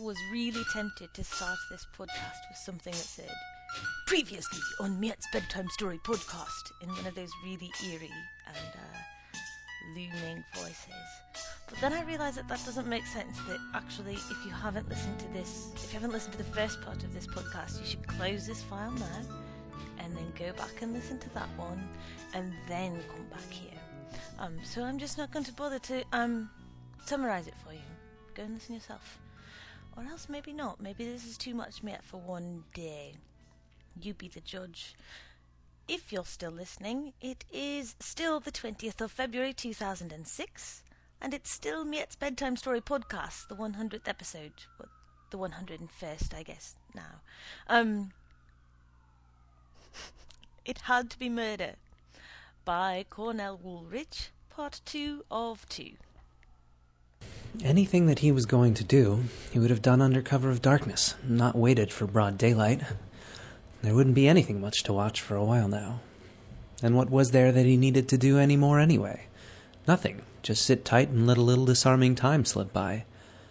was really tempted to start this podcast with something that said, "Previously on Miet's Bedtime Story Podcast," in one of those really eerie and looming voices. But then I realised that doesn't make sense, that actually if you haven't listened to the first part of this podcast, you should close this file now and then go back and listen to that one and then come back here. So I'm just not going to bother to summarise it for you. Go and listen yourself. Or else maybe not. Maybe this is too much Miet for one day. You be the judge. If you're still listening, it is still the 20th of February 2006, and it's still Miet's Bedtime Story Podcast, the 100th episode. Well, the 101st, I guess, now. It Had to Be Murder by Cornell Woolrich, Part 2 of 2. Anything that he was going to do, he would have done under cover of darkness, not waited for broad daylight. There wouldn't be anything much to watch for a while now. And what was there that he needed to do any more anyway? Nothing. Just sit tight and let a little disarming time slip by.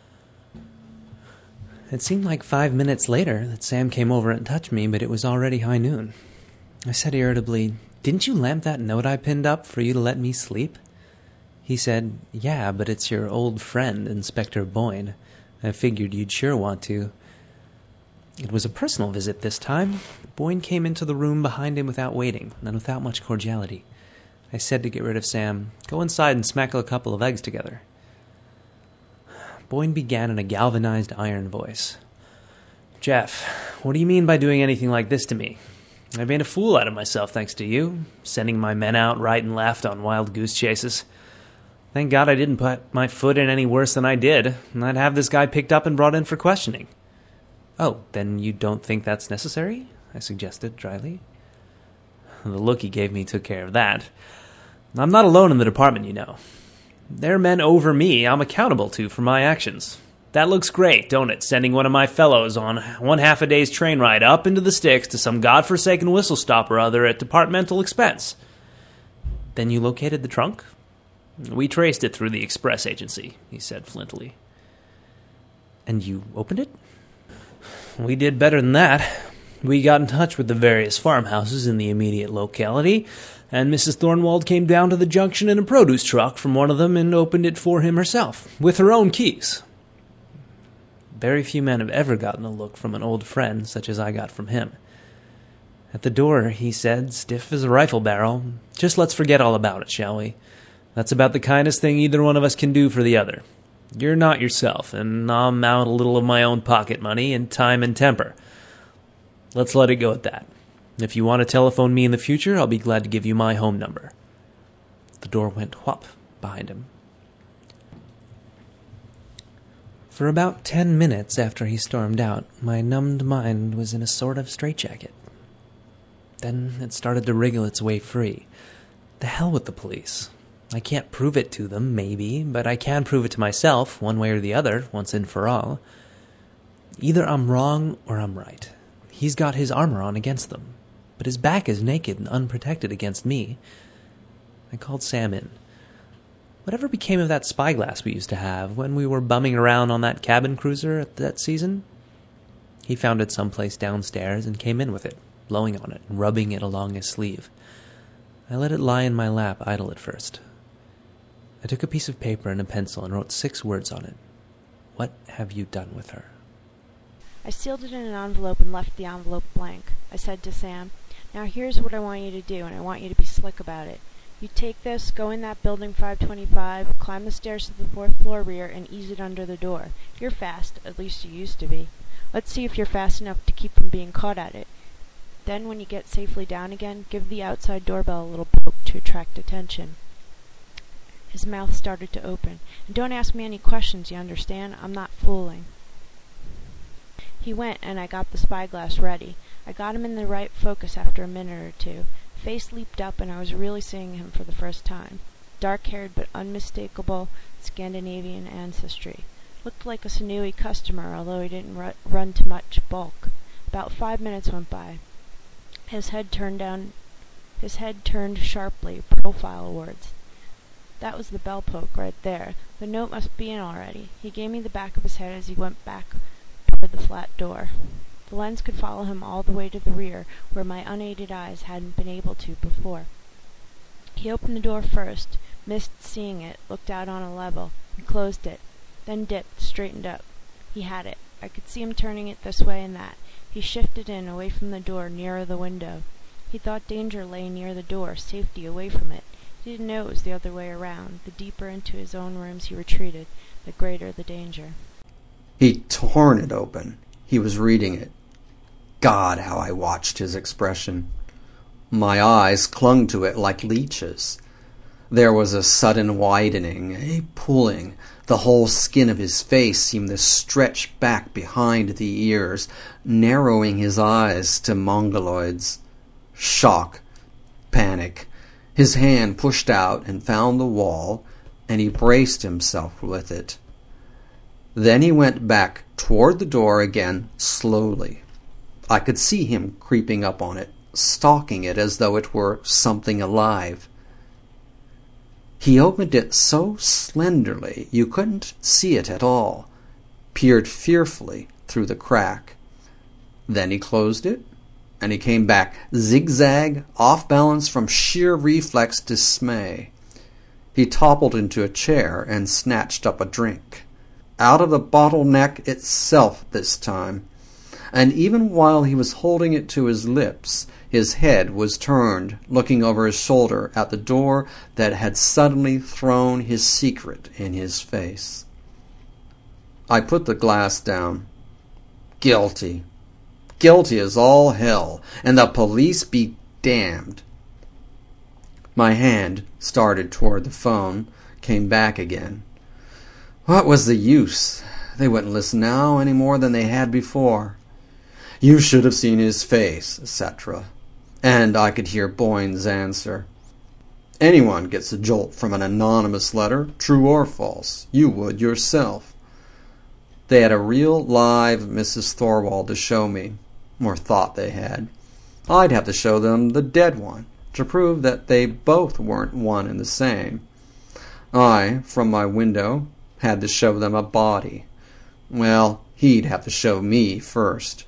It seemed like 5 minutes later that Sam came over and touched me, but it was already high noon. I said irritably, "Didn't you lamp that note I pinned up for you to let me sleep?" He said, "Yeah, but it's your old friend, Inspector Boyne. I figured you'd sure want to." It was a personal visit this time. Boyne came into the room behind him without waiting, and without much cordiality. I said to get rid of Sam, "Go inside and smackle a couple of eggs together." Boyne began in a galvanized iron voice. "Jeff, what do you mean by doing anything like this to me? I've made a fool out of myself thanks to you, sending my men out right and left on wild goose chases. Thank God I didn't put my foot in any worse than I did, and I'd have this guy picked up and brought in for questioning." "Oh, then you don't think that's necessary?" I suggested dryly. The look he gave me took care of that. "I'm not alone in the department, you know. There are men over me I'm accountable to for my actions. That looks great, don't it, sending one of my fellows on one half a day's train ride up into the sticks to some godforsaken whistle-stop or other at departmental expense?" "Then you located the trunk?" "We traced it through the express agency," he said flintily. "And you opened it?" "We did better than that. We got in touch with the various farmhouses in the immediate locality, and Mrs. Thornwald came down to the junction in a produce truck from one of them and opened it for him herself, with her own keys." Very few men have ever gotten a look from an old friend such as I got from him. At the door, he said, stiff as a rifle barrel, "Just let's forget all about it, shall we? That's about the kindest thing either one of us can do for the other. You're not yourself, and I'm out a little of my own pocket money and time and temper. Let's let it go at that. If you want to telephone me in the future, I'll be glad to give you my home number." The door went whop behind him. For about 10 minutes after he stormed out, my numbed mind was in a sort of straitjacket. Then it started to wriggle its way free. The hell with the police. I can't prove it to them, maybe, but I can prove it to myself, one way or the other, once and for all. Either I'm wrong or I'm right. He's got his armor on against them, but his back is naked and unprotected against me. I called Sam in. "Whatever became of that spyglass we used to have when we were bumming around on that cabin cruiser at that season?" He found it someplace downstairs and came in with it, blowing on it and rubbing it along his sleeve. I let it lie in my lap idle at first. I took a piece of paper and a pencil and wrote 6 words on it. "What have you done with her?" I sealed it in an envelope and left the envelope blank. I said to Sam, "Now here's what I want you to do, and I want you to be slick about it. You take this, go in that building 525, climb the stairs to the 4th floor rear, and ease it under the door. You're fast, at least you used to be. Let's see if you're fast enough to keep from being caught at it. Then when you get safely down again, give the outside doorbell a little poke to attract attention." His mouth started to open. "And don't ask me any questions, you understand? I'm not fooling." He went, and I got the spyglass ready. I got him in the right focus after a minute or two. Face leaped up, and I was really seeing him for the first time. Dark-haired but unmistakable Scandinavian ancestry. Looked like a sinewy customer, although he didn't run to much bulk. About 5 minutes went by. His head turned sharply, profile-wards. That was the bell poke right there. The note must be in already. He gave me the back of his head as he went back toward the flat door. The lens could follow him all the way to the rear, where my unaided eyes hadn't been able to before. He opened the door first, missed seeing it, looked out on a level, and closed it, then dipped, straightened up. He had it. I could see him turning it this way and that. He shifted in, away from the door, nearer the window. He thought danger lay near the door, safety away from it. He didn't know it was the other way around. The deeper into his own rooms he retreated, the greater the danger. He'd torn it open. He was reading it. God, how I watched his expression. My eyes clung to it like leeches. There was a sudden widening, a pulling. The whole skin of his face seemed to stretch back behind the ears, narrowing his eyes to mongoloids. Shock. Panic. His hand pushed out and found the wall, and he braced himself with it. Then he went back toward the door again, slowly. I could see him creeping up on it, stalking it as though it were something alive. He opened it so slenderly you couldn't see it at all, peered fearfully through the crack. Then he closed it, and he came back, zigzag, off balance from sheer reflex dismay. He toppled into a chair and snatched up a drink. Out of the bottleneck itself this time. And even while he was holding it to his lips, his head was turned, looking over his shoulder at the door that had suddenly thrown his secret in his face. I put the glass down. Guilty. Guilty as all hell, and the police be damned. My hand started toward the phone, came back again. What was the use? They wouldn't listen now any more than they had before. You should have seen his face, etc. And I could hear Boyne's answer. Anyone gets a jolt from an anonymous letter, true or false. You would yourself. They had a real live Mrs. Thorwald to show me, or thought they had. I'd have to show them the dead one, to prove that they both weren't one and the same. I, from my window, had to show them a body. Well, he'd have to show me first.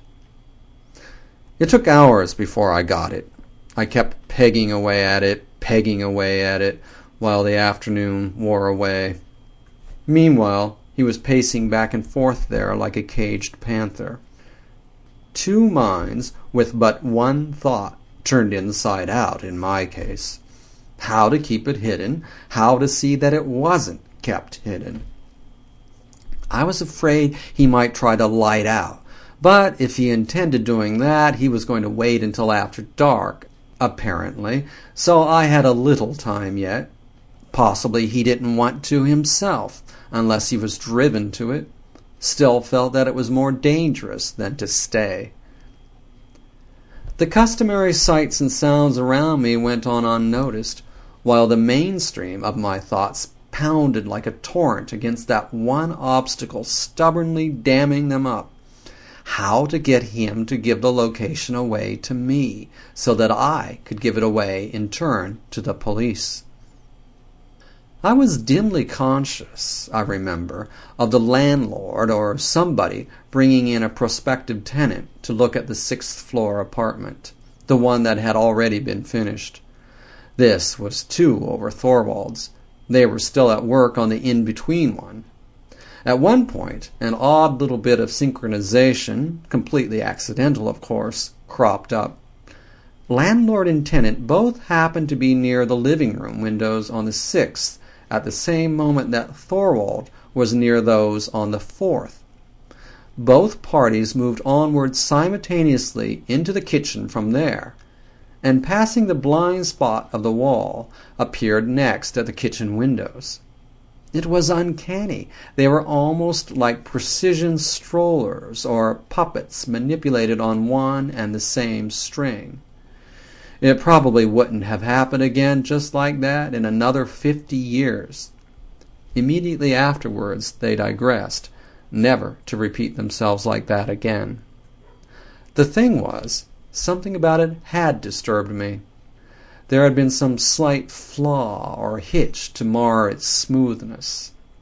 It took hours before I got it. I kept pegging away at it, while the afternoon wore away. Meanwhile, he was pacing back and forth there like a caged panther. Two minds with but one thought, turned inside out in my case. How to keep it hidden, how to see that it wasn't kept hidden. I was afraid he might try to light out. But if he intended doing that, he was going to wait until after dark, apparently, so I had a little time yet. Possibly he didn't want to himself, unless he was driven to it. Still felt that it was more dangerous than to stay. The customary sights and sounds around me went on unnoticed, while the mainstream of my thoughts pounded like a torrent against that one obstacle, stubbornly damming them up. How to get him to give the location away to me, so that I could give it away in turn to the police. I was dimly conscious, I remember, of the landlord or somebody bringing in a prospective tenant to look at the 6th-floor apartment, the one that had already been finished. This was 2 over Thorwald's. They were still at work on the in-between one. At one point, an odd little bit of synchronization, completely accidental of course, cropped up. Landlord and tenant both happened to be near the living room windows on the 6th at the same moment that Thorwald was near those on the 4th. Both parties moved onward simultaneously into the kitchen from there, and passing the blind spot of the wall, appeared next at the kitchen windows. It was uncanny. They were almost like precision strollers or puppets manipulated on one and the same string. It probably wouldn't have happened again just like that in another 50 years. Immediately afterwards they digressed, never to repeat themselves like that again. The thing was, something about it had disturbed me. There had been some slight flaw or hitch to mar its smoothness.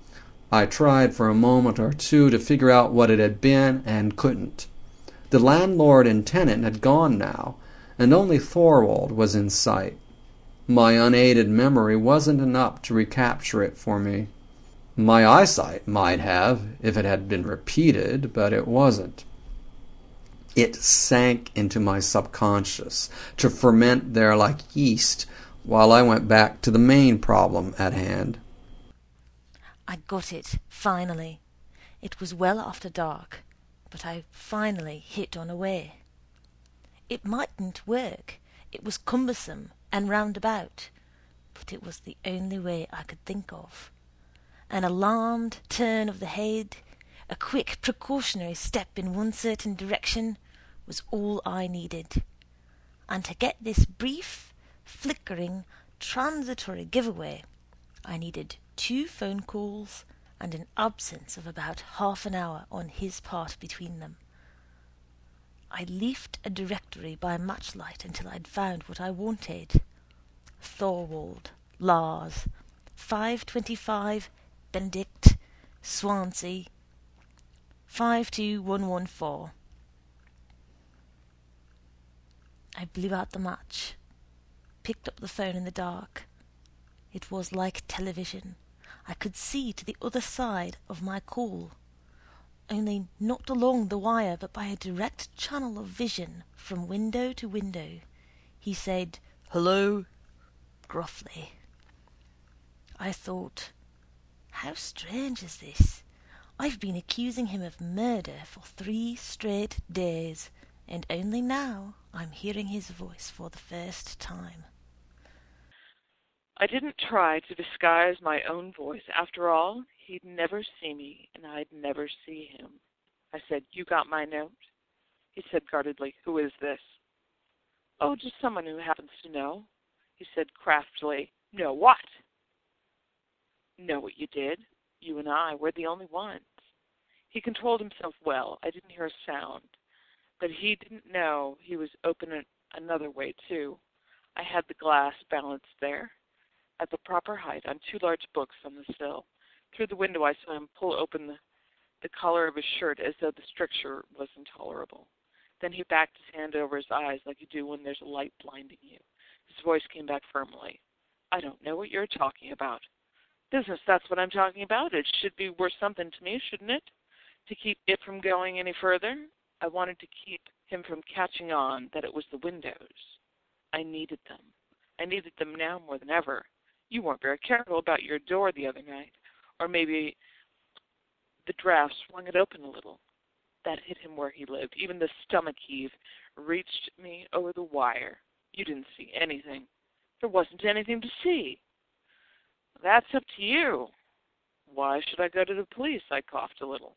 I tried for a moment or two to figure out what it had been and couldn't. The landlord and tenant had gone now, and only Thorwald was in sight. My unaided memory wasn't enough to recapture it for me. My eyesight might have, if it had been repeated, but it wasn't. It sank into my subconscious to ferment there like yeast while I went back to the main problem at hand. I got it, finally. It was well after dark, but I finally hit on a way. It mightn't work. It was cumbersome and roundabout, but it was the only way I could think of. An alarmed turn of the head, a quick precautionary step in one certain direction was all I needed. And to get this brief, flickering, transitory giveaway, I needed 2 phone calls and an absence of about half an hour on his part between them. I leafed a directory by matchlight until I'd found what I wanted. Thorwald, Lars, 525 Benedict, Swansea, 52114. I blew out the match, picked up the phone in the dark. It was like television. I could see to the other side of my call, only not along the wire but by a direct channel of vision from window to window. He said, "Hello," gruffly. I thought, how strange is this? I've been accusing him of murder for 3 straight days, and only now I'm hearing his voice for the first time. I didn't try to disguise my own voice. After all, he'd never see me, and I'd never see him. I said, "You got my note?" He said guardedly, "Who is this?" "Oh, just someone who happens to know." He said craftily, "Know what?" "Know what you did. You and I, we're the only ones." He controlled himself well. I didn't hear a sound. But he didn't know he was open another way, too. I had the glass balanced there, at the proper height, on 2 large books on the sill. Through the window I saw him pull open the collar of his shirt as though the stricture was intolerable. Then he backed his hand over his eyes like you do when there's a light blinding you. His voice came back firmly. "I don't know what you're talking about." "Business, that's what I'm talking about. It should be worth something to me, shouldn't it? To keep it from going any further?" I wanted to keep him from catching on that it was the windows. I needed them. I needed them now more than ever. You weren't very careful about your door the other night. Or maybe the draft swung it open a little. That hit him where he lived. Even the stomach heave reached me over the wire. You didn't see anything. There wasn't anything to see. "That's up to you." "Why should I go to the police?" I coughed a little.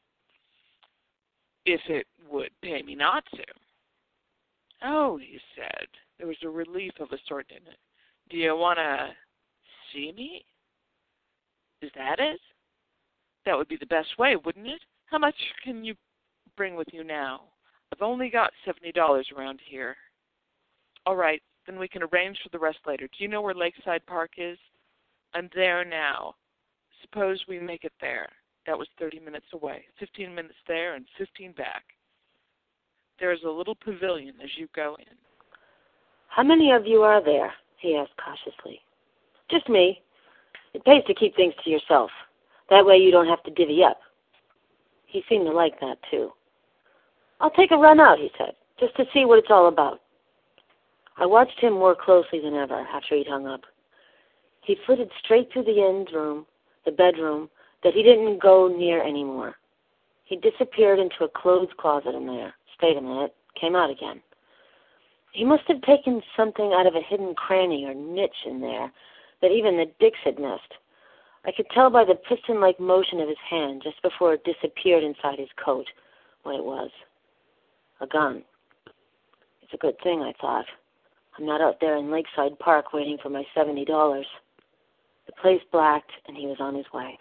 "If it would pay me not to." "Oh," he said. There was a relief of a sort in it. "Do you want to see me? Is that it? That would be the best way, wouldn't it? How much can you bring with you now? I've only got $70 around here." "All right, then we can arrange for the rest later. Do you know where Lakeside Park is?" "I'm there now. Suppose we make it there." That was 30 minutes away. 15 minutes there and 15 back. There's a little pavilion as you go in. "How many of you are there?" he asked cautiously. "Just me. It pays to keep things to yourself. That way you don't have to divvy up." He seemed to like that, too. "I'll take a run out," he said, "just to see what it's all about." I watched him more closely than ever after he'd hung up. He flitted straight through the end room, the bedroom, that he didn't go near anymore. He disappeared into a clothes closet in there, stayed a minute, came out again. He must have taken something out of a hidden cranny or niche in there that even the Dicks had missed. I could tell by the piston-like motion of his hand just before it disappeared inside his coat what it was. A gun. It's a good thing, I thought. I'm not out there in Lakeside Park waiting for my $70. The place blacked, and he was on his way.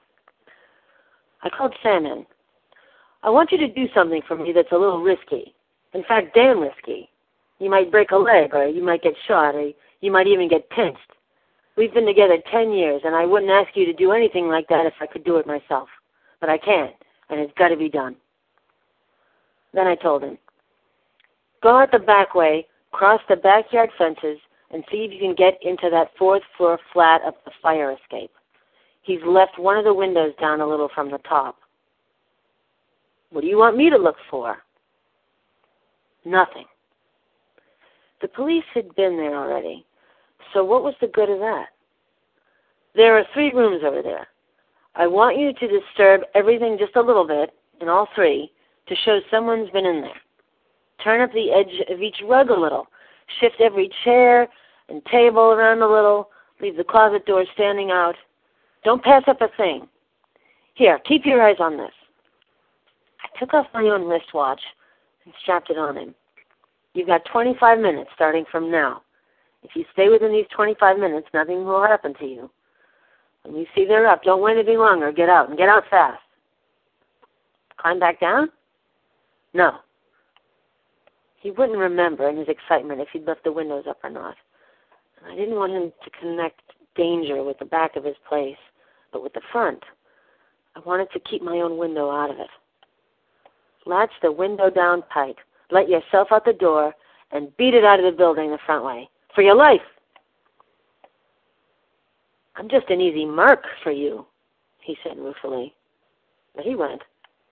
I called Sam in. "I want you to do something for me that's a little risky. In fact, damn risky. You might break a leg, or you might get shot, or you might even get pinched. We've been together 10 years, and I wouldn't ask you to do anything like that if I could do it myself. but I can't, and it's got to be done. Then I told him, go out the back way, cross the backyard fences, and see if you can get into that 4th floor flat of the fire escape. He's left one of the windows down a little from the top. What do you want me to look for? Nothing. The police had been there already, so what was the good of that? There are 3 rooms over there. I want you to disturb everything just a little bit, in all 3, to show someone's been in there. Turn up the edge of each rug a little. Shift every chair and table around a little. Leave the closet door standing out. Don't pass up a thing. Here, keep your eyes on this. I took off my own wristwatch and strapped it on him. You've got 25 minutes starting from now. If you stay within these 25 minutes, nothing will happen to you. When you see they're up, don't wait any longer. Get out, and get out fast. Climb back down? No. He wouldn't remember in his excitement if he'd left the windows up or not. And I didn't want him to connect danger with the back of his place, but with the front. I wanted to keep my own window out of it. Latch the window down tight. Let yourself out the door and beat it out of the building the front way. For your life. I'm just an easy mark for you, he said ruefully. But he went.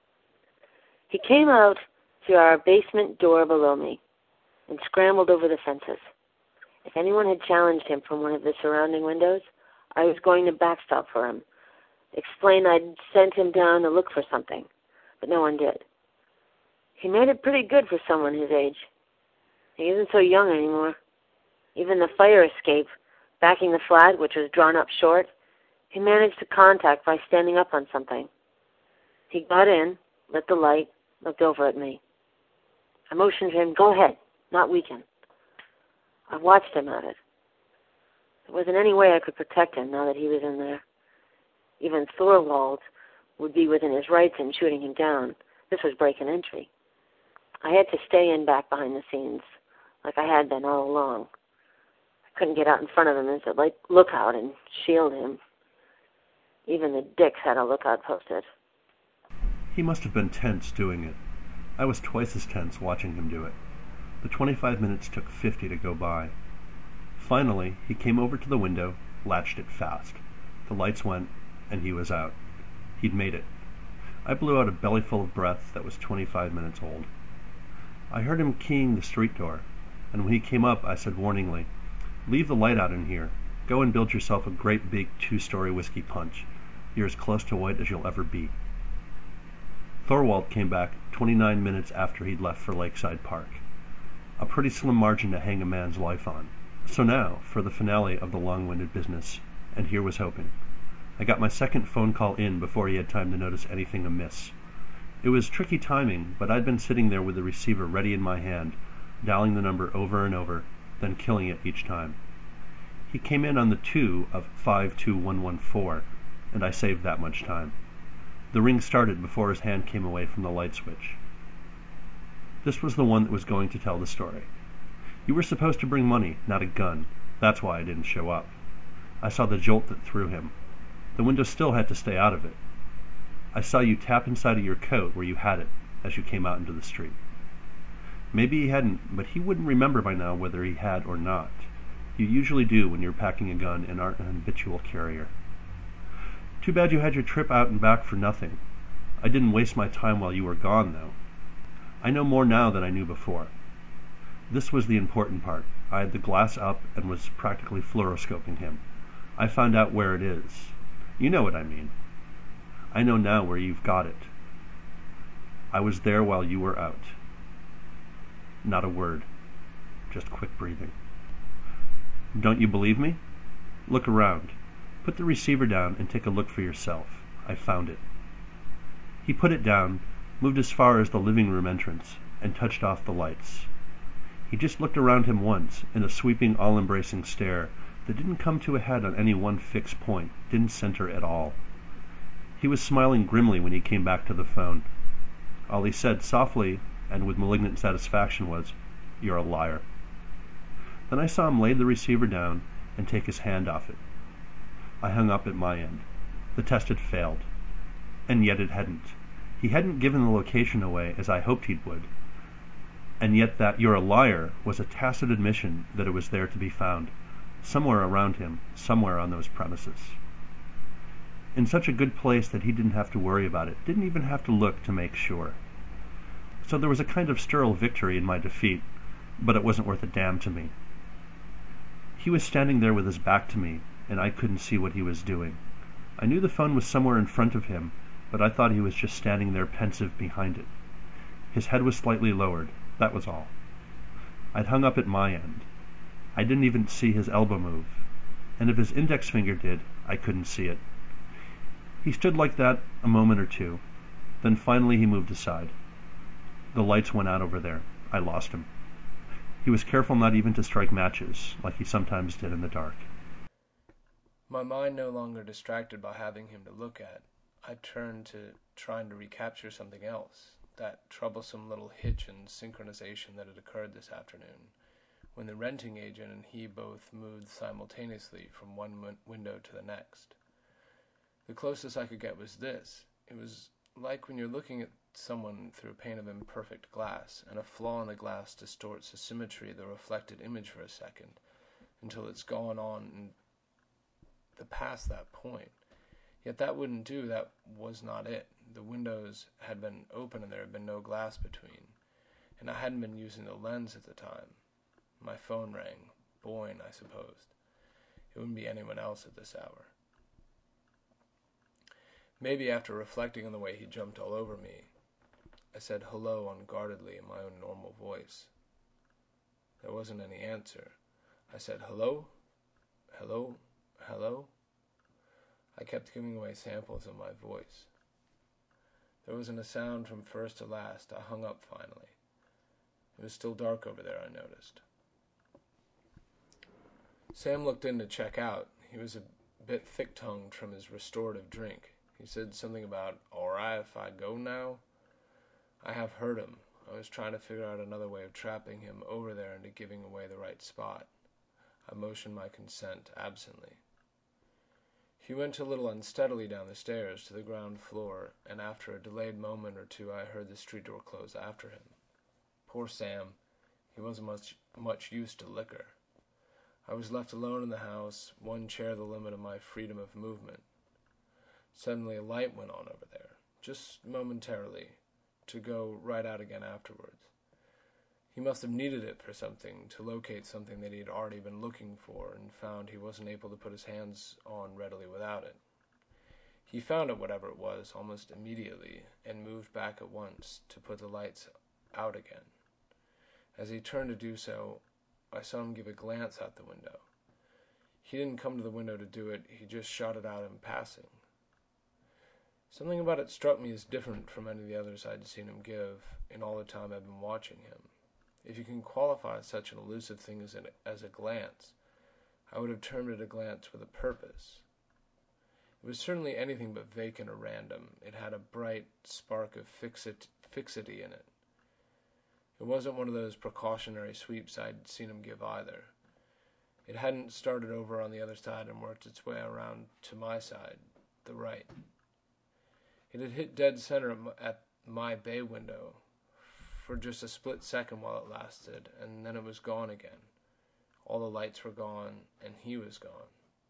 He came out through our basement door below me and scrambled over the fences. If anyone had challenged him from one of the surrounding windows, I was going to backstop for him, explain I'd sent him down to look for something, but no one did. He made it pretty good for someone his age. He isn't so young anymore. Even the fire escape, backing the flat, which was drawn up short, he managed to contact by standing up on something. He got in, lit the light, looked over at me. I motioned to him, go ahead, not weaken. I watched him at it. There wasn't any way I could protect him now that he was in there. Even Thorwald would be within his rights in shooting him down. This was break and entry. I had to stay in back behind the scenes, like I had been all along. I couldn't get out in front of him as a lookout and shield him. Even the dicks had a lookout posted. He must have been tense doing it. I was twice as tense watching him do it. The 25 minutes took 50 to go by. Finally, he came over to the window, latched it fast. The lights went, and he was out. He'd made it. I blew out a bellyful of breath that was 25 minutes old. I heard him keying the street door, and when he came up, I said warningly, leave the light out in here. Go and build yourself a great big 2-story whiskey punch. You're as close to white as you'll ever be. Thorwald came back 29 minutes after he'd left for Lakeside Park. A pretty slim margin to hang a man's life on. So now, for the finale of the long-winded business, and here was hoping. I got my second phone call in before he had time to notice anything amiss. It was tricky timing, but I'd been sitting there with the receiver ready in my hand, dialing the number over and over, then killing it each time. He came in on the 2 of 52114, and I saved that much time. The ring started before his hand came away from the light switch. This was the one that was going to tell the story. You were supposed to bring money, not a gun. That's why I didn't show up. I saw the jolt that threw him. The window still had to stay out of it. I saw you tap inside of your coat where you had it as you came out into the street. Maybe he hadn't, but he wouldn't remember by now whether he had or not. You usually do when you're packing a gun and aren't an habitual carrier. Too bad you had your trip out and back for nothing. I didn't waste my time while you were gone, though. I know more now than I knew before. This was the important part. I had the glass up and was practically fluoroscoping him. I found out where it is. You know what I mean. I know now where you've got it. I was there while you were out. Not a word. Just quick breathing. Don't you believe me? Look around. Put the receiver down and take a look for yourself. I found it. He put it down, moved as far as the living room entrance, and touched off the lights. He just looked around him once, in a sweeping, all-embracing stare that didn't come to a head on any one fixed point, didn't center at all. He was smiling grimly when he came back to the phone. All he said softly and with malignant satisfaction was, "You're a liar." Then I saw him lay the receiver down and take his hand off it. I hung up at my end. The test had failed. and yet it hadn't. He hadn't given the location away as I hoped he would, and yet that "you're a liar" was a tacit admission that it was there to be found, somewhere around him, somewhere on those premises. In such a good place that he didn't have to worry about it, didn't even have to look to make sure. So there was a kind of sterile victory in my defeat, but it wasn't worth a damn to me. He was standing there with his back to me, and I couldn't see what he was doing. I knew the phone was somewhere in front of him, but I thought he was just standing there pensive behind it. His head was slightly lowered, that was all. I'd hung up at my end. I didn't even see his elbow move, and if his index finger did, I couldn't see it. He stood like that a moment or two, then finally he moved aside. The lights went out over there. I lost him. He was careful not even to strike matches, like he sometimes did in the dark. My mind no longer distracted by having him to look at, I turned to trying to recapture something else, that troublesome little hitch in synchronization that had occurred this afternoon, when the renting agent and he both moved simultaneously from one window to the next. The closest I could get was this. It was like when you're looking at someone through a pane of imperfect glass, and a flaw in the glass distorts the symmetry of the reflected image for a second, until it's gone on and past that point. Yet that wouldn't do. That was not it. The windows had been open and there had been no glass between, and I hadn't been using the lens at the time. My phone rang. Boyne, I supposed. It wouldn't be anyone else at this hour. Maybe after reflecting on the way he jumped all over me, I said hello unguardedly in my own normal voice. There wasn't any answer. I said hello, hello, hello. I kept giving away samples of my voice. There wasn't a sound from first to last. I hung up finally. It was still dark over there, I noticed. Sam looked in to check out. He was a bit thick-tongued from his restorative drink. He said something about, "All right if I go now?" I half heard him. I was trying to figure out another way of trapping him over there into giving away the right spot. I motioned my consent absently. He went a little unsteadily down the stairs to the ground floor, and after a delayed moment or two I heard the street door close after him. Poor Sam. He wasn't much used to liquor. I was left alone in the house, one chair the limit of my freedom of movement. Suddenly a light went on over there, just momentarily, to go right out again afterwards. He must have needed it for something, to locate something that he had already been looking for, and found he wasn't able to put his hands on readily without it. He found it, whatever it was, almost immediately, and moved back at once to put the lights out again. As he turned to do so, I saw him give a glance out the window. He didn't come to the window to do it, he just shot it out in passing. Something about it struck me as different from any of the others I'd seen him give in all the time I'd been watching him. If you can qualify such an elusive thing as a glance, I would have termed it a glance with a purpose. It was certainly anything but vacant or random. It had a bright spark of fixity in it. It wasn't one of those precautionary sweeps I'd seen him give either. It hadn't started over on the other side and worked its way around to my side, the right. It had hit dead center at my bay window for just a split second while it lasted, and then it was gone again. All the lights were gone, and he was gone.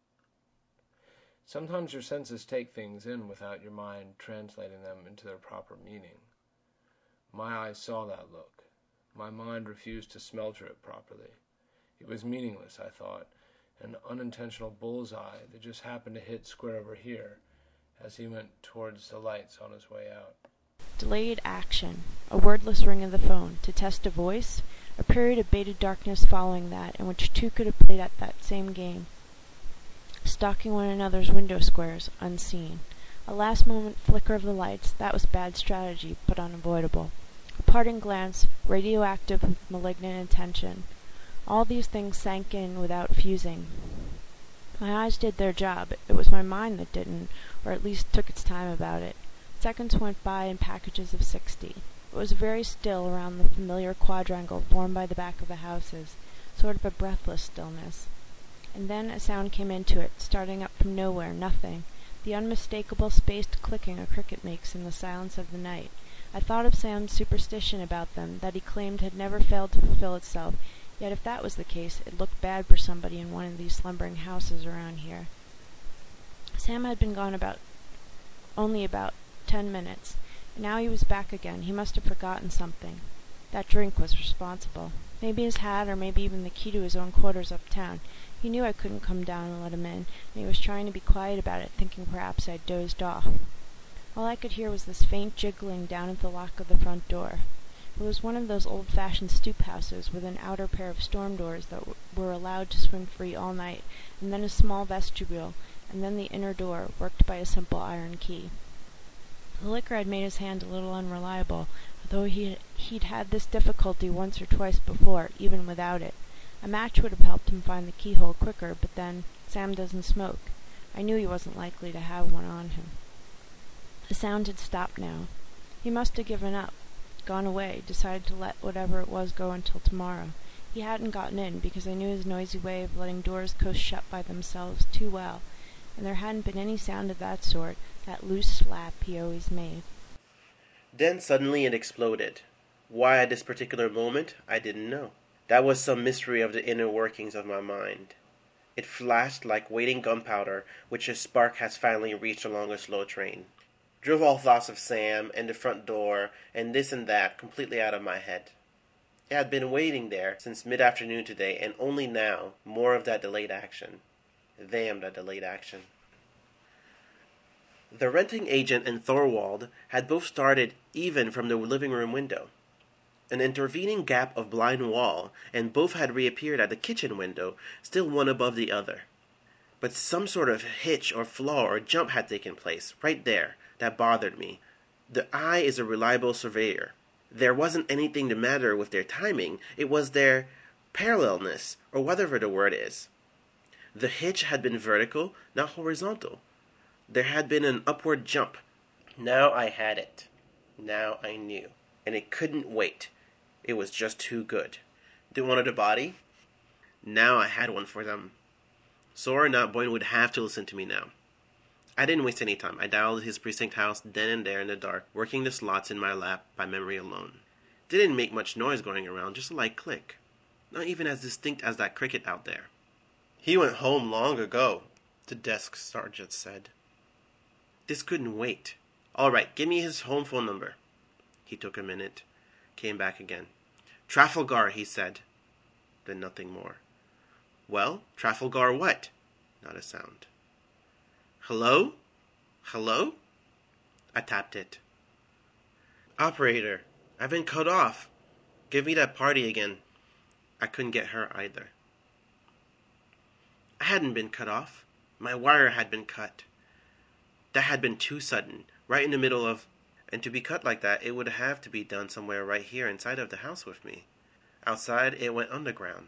Sometimes your senses take things in without your mind translating them into their proper meaning. My eyes saw that look. My mind refused to smelter it properly. It was meaningless, I thought, an unintentional bullseye that just happened to hit square over here as he went towards the lights on his way out. Delayed action, a wordless ring of the phone, to test a voice, a period of bated darkness following that, in which two could have played at that same game, stalking one another's window squares, unseen. A last-moment flicker of the lights, that was bad strategy, but unavoidable. A parting glance, radioactive with malignant intention. All these things sank in without fusing. My eyes did their job. It was my mind that didn't, or at least took its time about it. Seconds went by in packages of 60. It was very still around the familiar quadrangle formed by the back of the houses, sort of a breathless stillness. And then a sound came into it, starting up from nowhere, nothing. the unmistakable spaced clicking a cricket makes in the silence of the night. I thought of Sam's superstition about them, that he claimed had never failed to fulfill itself, yet if that was the case, it looked bad for somebody in one of these slumbering houses around here. Sam had been gone only about 10 minutes, and now he was back again. He must have forgotten something. That drink was responsible. Maybe his hat, or maybe even the key to his own quarters uptown. He knew I couldn't come down and let him in, and he was trying to be quiet about it, thinking perhaps I'd dozed off. All I could hear was this faint jiggling down at the lock of the front door. It was one of those old-fashioned stoop houses with an outer pair of storm doors that were allowed to swing free all night, and then a small vestibule, and then the inner door, worked by a simple iron key. The liquor had made his hand a little unreliable, though he'd had this difficulty once or twice before, even without it. A match would have helped him find the keyhole quicker, but then, Sam doesn't smoke. I knew he wasn't likely to have one on him. The sound had stopped now. He must have given up, gone away, decided to let whatever it was go until tomorrow. He hadn't gotten in, because I knew his noisy way of letting doors coast shut by themselves too well, and there hadn't been any sound of that sort, that loose slap he always made. Then suddenly it exploded. Why at this particular moment, I didn't know. That was some mystery of the inner workings of my mind. It flashed like waiting gunpowder, which a spark has finally reached along a slow train. Drove all thoughts of Sam and the front door and this and that completely out of my head. It had been waiting there since mid-afternoon today, and only now, more of that delayed action. Damn that delayed action. The renting agent and Thorwald had both started even from the living room window. An intervening gap of blind wall, and both had reappeared at the kitchen window, still one above the other. But some sort of hitch or flaw or jump had taken place, right there, that bothered me. The eye is a reliable surveyor. There wasn't anything the matter with their timing, it was their parallelness, or whatever the word is. The hitch had been vertical, not horizontal. There had been an upward jump. Now I had it. Now I knew. And it couldn't wait. It was just too good. They wanted a body? Now I had one for them. So or not, Boyne would have to listen to me now. I didn't waste any time. I dialed his precinct house then and there in the dark, working the slots in my lap by memory alone. Didn't make much noise going around, just a light click. Not even as distinct as that cricket out there. He went home long ago, the desk sergeant said. This couldn't wait. All right, give me his home phone number. He took a minute, came back again. Trafalgar, he said. Then nothing more. Well, Trafalgar what? Not a sound. Hello? Hello? I tapped it. Operator, I've been cut off. Give me that party again. I couldn't get her either. I hadn't been cut off. My wire had been cut. That had been too sudden, right in the middle of... And to be cut like that, it would have to be done somewhere right here inside of the house with me. Outside, it went underground.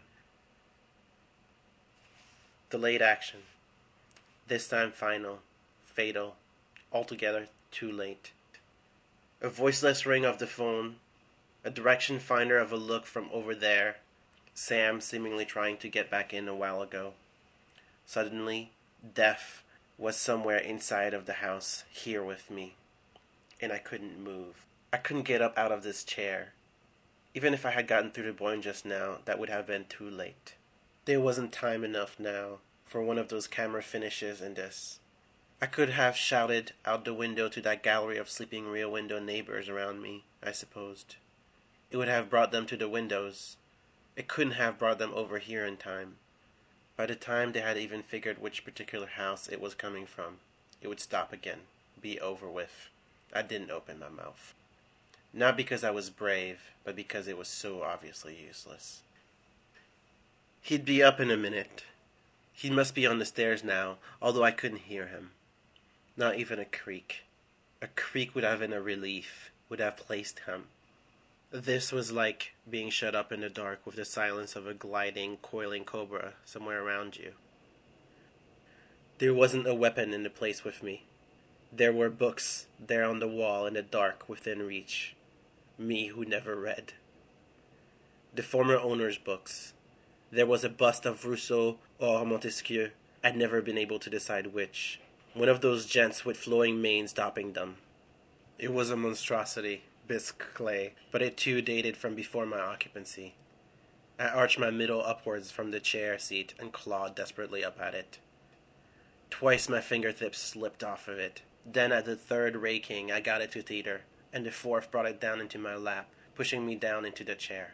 Delayed action. This time final, fatal, altogether too late. A voiceless ring of the phone, a direction finder of a look from over there, Sam seemingly trying to get back in a while ago. Suddenly, death was somewhere inside of the house, here with me, and I couldn't move. I couldn't get up out of this chair. Even if I had gotten through to Boyne just now, that would have been too late. There wasn't time enough now for one of those camera finishes in this. I could have shouted out the window to that gallery of sleeping Rear Window neighbors around me, I supposed. It would have brought them to the windows. It couldn't have brought them over here in time. By the time they had even figured which particular house it was coming from, it would stop again, be over with. I didn't open my mouth. Not because I was brave, but because it was so obviously useless. He'd be up in a minute. He must be on the stairs now, although I couldn't hear him. Not even a creak. A creak would have been a relief, would have placed him. This was like being shut up in the dark with the silence of a gliding, coiling cobra somewhere around you. There wasn't a weapon in the place with me. There were books there on the wall in the dark within reach. Me who never read. The former owner's books. There was a bust of Rousseau or Montesquieu. I'd never been able to decide which. one of those gents with flowing manes topping them. It was a monstrosity, bisque clay, but it too dated from before my occupancy. I arched my middle upwards from the chair seat and clawed desperately up at it. Twice my fingertips slipped off of it. Then at the third raking I got it to teeter, and the fourth brought it down into my lap, pushing me down into the chair.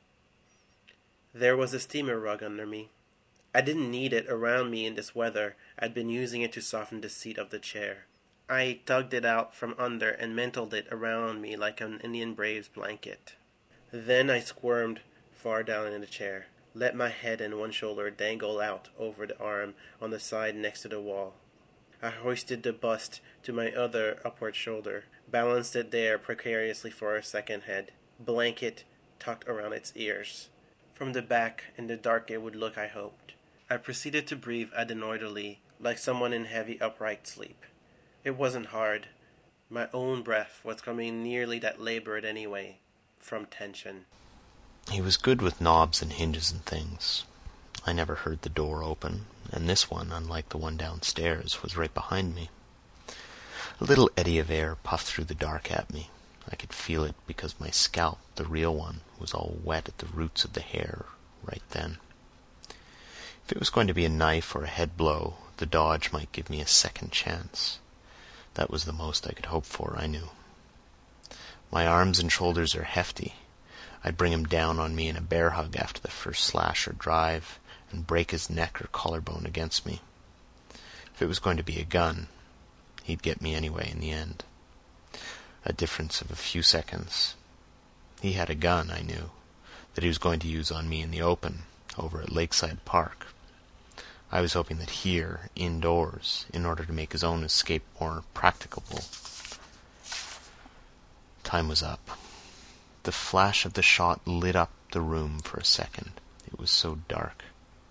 There was a steamer rug under me. I didn't need it around me in this weather. I'd been using it to soften the seat of the chair. I tugged it out from under and mantled it around me like an Indian brave's blanket. Then I squirmed far down in the chair, let my head and one shoulder dangle out over the arm on the side next to the wall. I hoisted the bust to my other upward shoulder, balanced it there precariously for a second head, blanket tucked around its ears. From the back, in the dark it would look, I hoped. I proceeded to breathe adenoidally, like someone in heavy upright sleep. It wasn't hard. My own breath was coming nearly that labored anyway, from tension. He was good with knobs and hinges and things. I never heard the door open, and this one, unlike the one downstairs, was right behind me. A little eddy of air puffed through the dark at me. I could feel it because my scalp, the real one, was all wet at the roots of the hair right then. If it was going to be a knife or a head blow, the dodge might give me a second chance. That was the most I could hope for, I knew. My arms and shoulders are hefty. I'd bring him down on me in a bear hug after the first slash or drive, and break his neck or collarbone against me. If it was going to be a gun, he'd get me anyway in the end. A difference of a few seconds. He had a gun, I knew, that he was going to use on me in the open, over at Lakeside Park. I was hoping that here, indoors, in order to make his own escape more practicable. Time was up. The flash of the shot lit up the room for a second. It was so dark.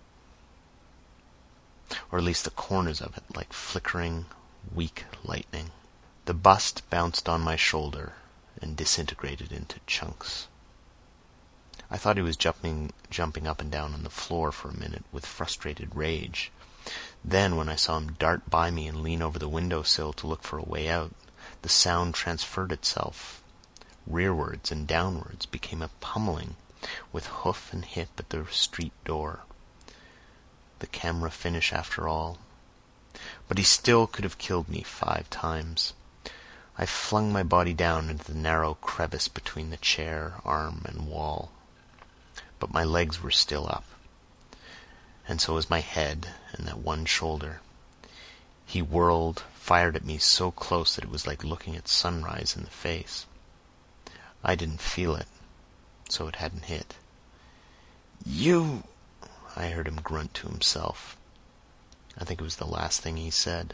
Or at least the corners of it, like flickering, weak lightning. The bust bounced on my shoulder and disintegrated into chunks. I thought he was jumping up and down on the floor for a minute with frustrated rage. Then, when I saw him dart by me and lean over the windowsill to look for a way out, the sound transferred itself. Rearwards and downwards became a pummeling, with hoof and hip at the street door. The camera finish after all. But he still could have killed me 5 times. I flung my body down into the narrow crevice between the chair, arm, and wall. But my legs were still up, and so was my head and that one shoulder. He whirled, fired at me so close that it was like looking at sunrise in the face. I didn't feel it, so it hadn't hit. "You!" I heard him grunt to himself. I think it was the last thing he said.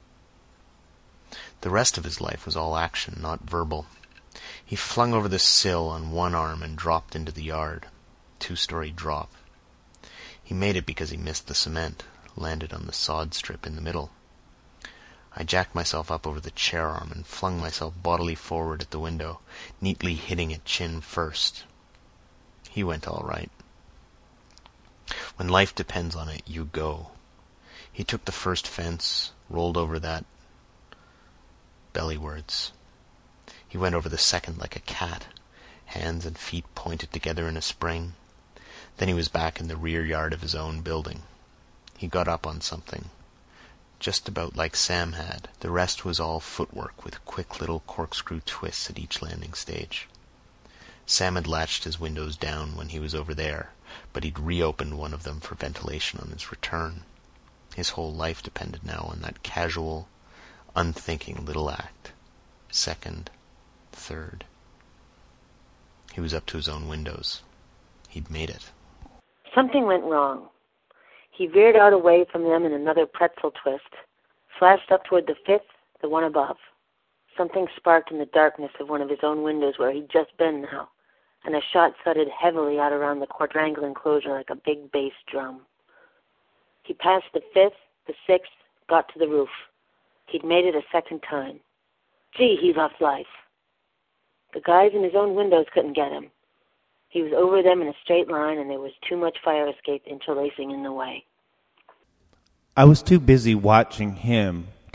The rest of his life was all action, not verbal. He flung over the sill on one arm and dropped into the yard. 2-story drop. He made it because he missed the cement, landed on the sod strip in the middle. I jacked myself up over the chair arm and flung myself bodily forward at the window, neatly hitting it chin first. He went all right. When life depends on it, you go. He took the first fence, rolled over that bellywards. He went over the second like a cat, hands and feet pointed together in a spring. Then he was back in the rear yard of his own building. He got up on something, just about like Sam had. The rest was all footwork with quick little corkscrew twists at each landing stage. Sam had latched his windows down when he was over there, but he'd reopened one of them for ventilation on his return. His whole life depended now on that casual, unthinking little act. Second, third. He was up to his own windows. He'd made it. Something went wrong. He veered out away from them in another pretzel twist, flashed up toward the 5th, the one above. Something sparked in the darkness of one of his own windows where he'd just been now, and a shot thudded heavily out around the quadrangle enclosure like a big bass drum. He passed the 5th, the 6th, got to the roof. He'd made it a second time. Gee, he loved life. The guys in his own windows couldn't get him. He was over them in a straight line, and there was too much fire escape interlacing in the way. I was too busy watching him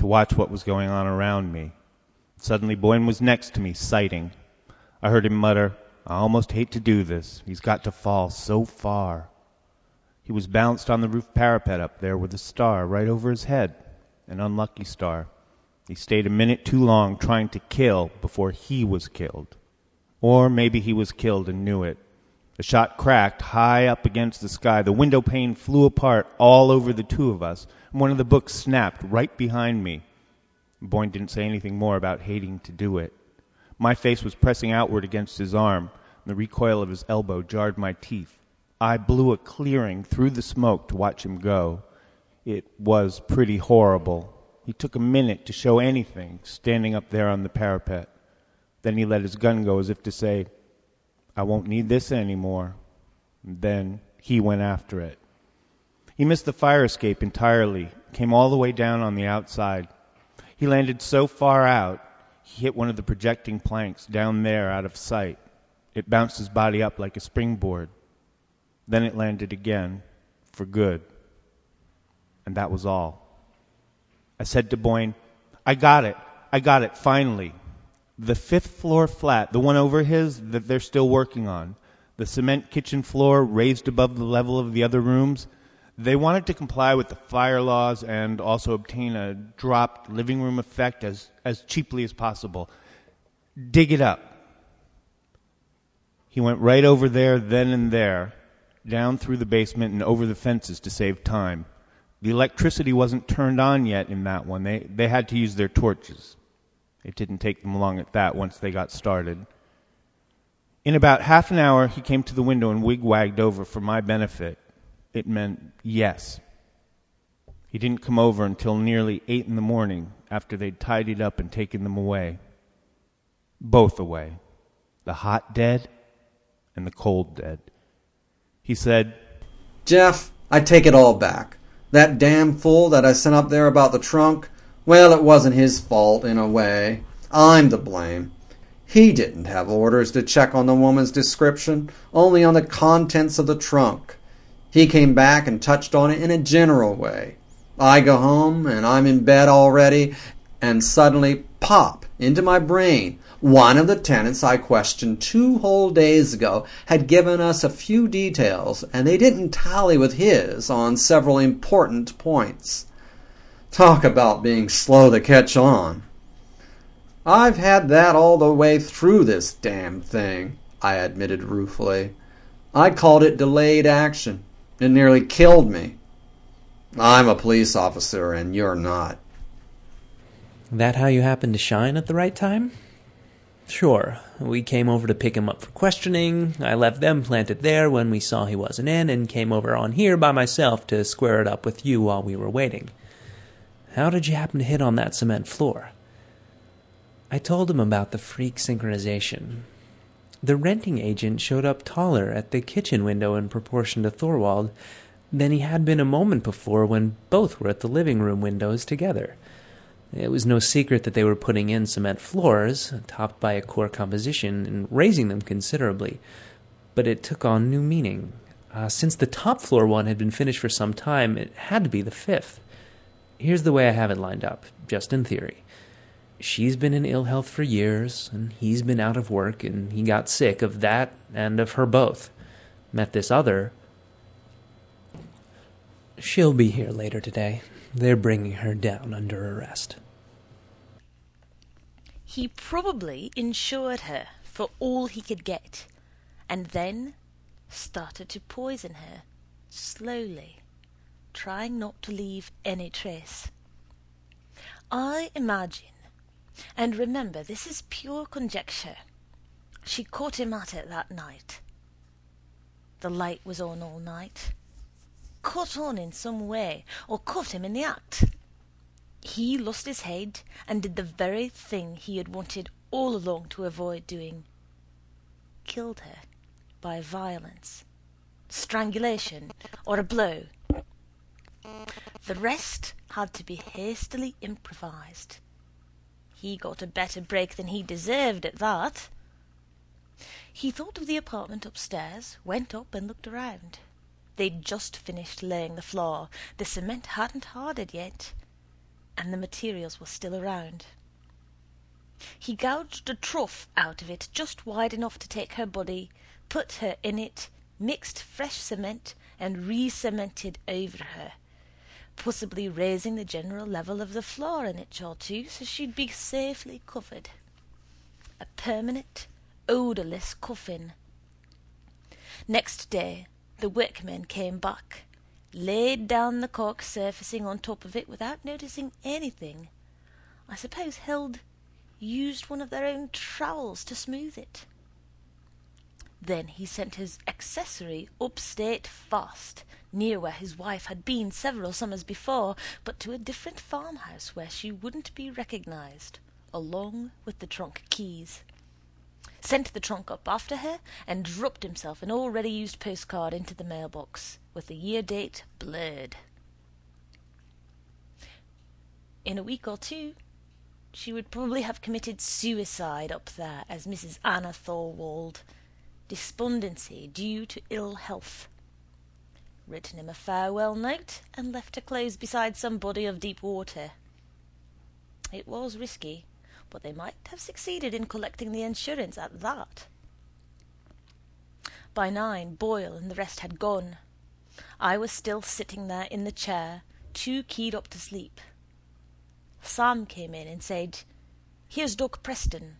to watch what was going on around me. Suddenly Boyne was next to me, sighting. I heard him mutter, "I almost hate to do this. He's got to fall so far." He was bounced on the roof parapet up there with a star right over his head, an unlucky star. He stayed a minute too long trying to kill before he was killed. Or maybe he was killed and knew it. The shot cracked high up against the sky. The window pane flew apart all over the two of us, and one of the books snapped right behind me. Boyne didn't say anything more about hating to do it. My face was pressing outward against his arm, and the recoil of his elbow jarred my teeth. I blew a clearing through the smoke to watch him go. It was pretty horrible. He took a minute to show anything, standing up there on the parapet. Then he let his gun go as if to say, "I won't need this anymore." And then he went after it. He missed the fire escape entirely, came all the way down on the outside. He landed so far out, he hit one of the projecting planks down there out of sight. It bounced his body up like a springboard. Then it landed again, for good. And that was all. I said to Boyne, I got it, finally. The 5th floor flat, the one over his that they're still working on, the cement kitchen floor raised above the level of the other rooms, they wanted to comply with the fire laws and also obtain a dropped living room effect as cheaply as possible. Dig it up. He went right over there then and there, down through the basement and over the fences to save time. The electricity wasn't turned on yet in that one. They had to use their torches. It didn't take them long at that once they got started. In about half an hour, he came to the window and wig-wagged over for my benefit. It meant yes. He didn't come over until nearly 8 in the morning after they'd tidied up and taken them away. Both away. The hot dead and the cold dead. He said, "Jeff, I take it all back. That damn fool that I sent up there about the trunk, well, it wasn't his fault in a way. I'm to blame. He didn't have orders to check on the woman's description, only on the contents of the trunk. He came back and touched on it in a general way. I go home, and I'm in bed already, and suddenly pop into my brain. One of the tenants I questioned 2 whole days ago had given us a few details, and they didn't tally with his on several important points. Talk about being slow to catch on. I've had that all the way through this damn thing, I admitted ruefully. I called it delayed action. It nearly killed me. I'm a police officer, and you're not." That how you happened to shine at the right time? Sure, we came over to pick him up for questioning. I left them planted there when we saw he wasn't in, and came over on here by myself to square it up with you while we were waiting. How did you happen to hit on that cement floor? I told him about the freak synchronization. The renting agent showed up taller at the kitchen window in proportion to Thorwald than he had been a moment before when both were at the living room windows together. It was no secret that they were putting in cement floors, topped by a core composition, and raising them considerably. But it took on new meaning. Since the top floor one had been finished for some time, it had to be the 5th. Here's the way I have it lined up, just in theory. She's been in ill health for years, and he's been out of work, and he got sick of that and of her both. Met this other. She'll be here later today. They're bringing her down under arrest. He probably insured her for all he could get, and then started to poison her, slowly, trying not to leave any trace. I imagine, and remember this is pure conjecture, she caught him at it that night. The light was on all night. Caught on in some way, or caught him in the act. He lost his head and did the very thing he had wanted all along to avoid doing. Killed her by violence, strangulation, or a blow. The rest had to be hastily improvised. He got a better break than he deserved at that. He thought of the apartment upstairs, went up and looked around. They'd just finished laying the floor. The cement hadn't hardened yet. and the materials were still around. He gouged a trough out of it just wide enough to take her body, put her in it, mixed fresh cement, and re-cemented over her, possibly raising the general level of the floor an inch or two so she'd be safely covered. A permanent, odourless coffin. Next day, the workmen came back, laid down the cork surfacing on top of it without noticing anything. I suppose Hild used one of their own trowels to smooth it. Then he sent his accessory upstate fast, near where his wife had been several summers before, but to a different farmhouse where she wouldn't be recognised, along with the trunk keys. Sent the trunk up after her, and dropped himself an already used postcard into the mailbox, with the year date blurred. In a week or two, she would probably have committed suicide up there as Mrs. Anna Thorwald. Despondency due to ill health. Written him a farewell note and left her clothes beside some body of deep water. It was risky, but they might have succeeded in collecting the insurance at that. By 9, Boyle and the rest had gone. I was still sitting there in the chair, too keyed up to sleep. Sam came in and said, "Here's Doc Preston."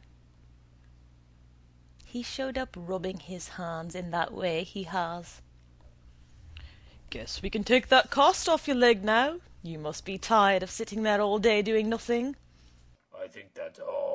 He showed up rubbing his hands in that way he has. "Guess we can take that cast off your leg now. You must be tired of sitting there all day doing nothing." "I think that's all